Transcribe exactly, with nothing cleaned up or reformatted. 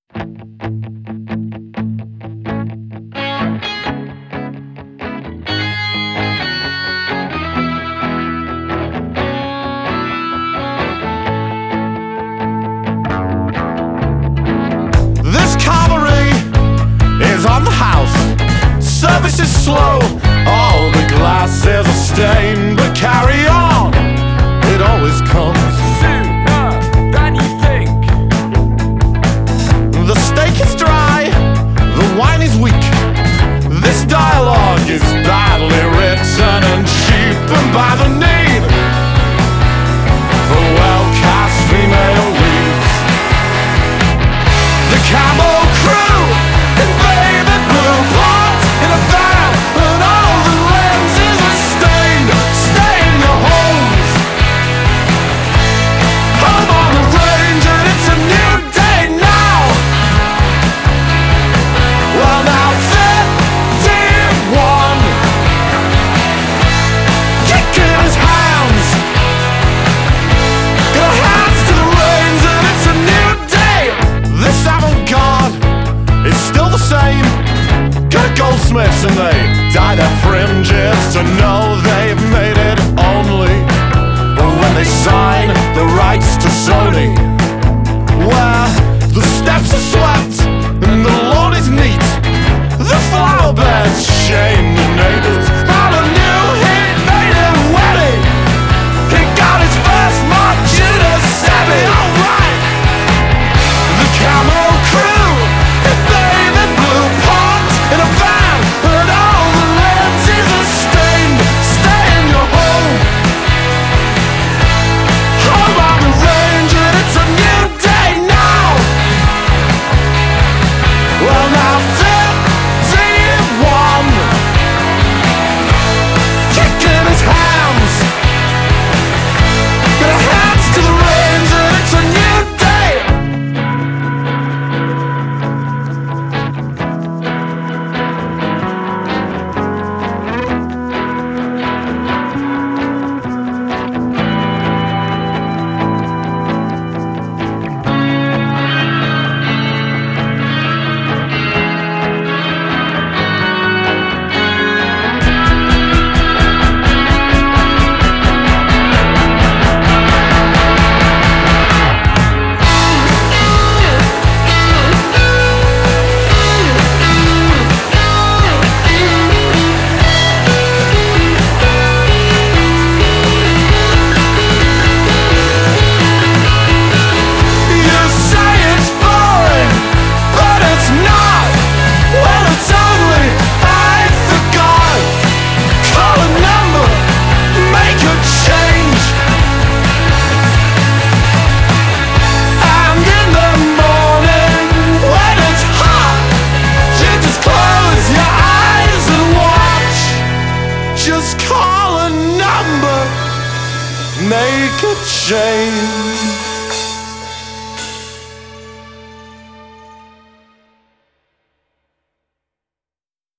On the house, service is slow, all the glasses are stained, but carry on, it always comes sooner than you think. The steak is dry, the wine is weak. This dialogue is badly written and cheapened by the need for well-cast female leads. The Camel Crew invaded Blue Pot in a van, and all the lenses are stained, stained the homes. Home on the range, and it's a new day now. Well, now fifty-one, kicking his hands, got hands to the reins, and it's a new day. This avant-garde is still the same. Go to Goldsmiths and they dye their fringes to know they've made it only. But when they sign the rights to Sony, where the steps are swept and the lawn is neat, the flower beds shame the neighbors. On a new hit made him wetty, he got his first Mark Judas Semi. Alright, the Camel Crew invaded Blue Pot in a van, and all the lenses are stained, stained your home. Home on the range, and it's a new day now. Well, now fifty-one, kicking his hands, got hands to the reins, and it's a new day. Just call a number, make a change.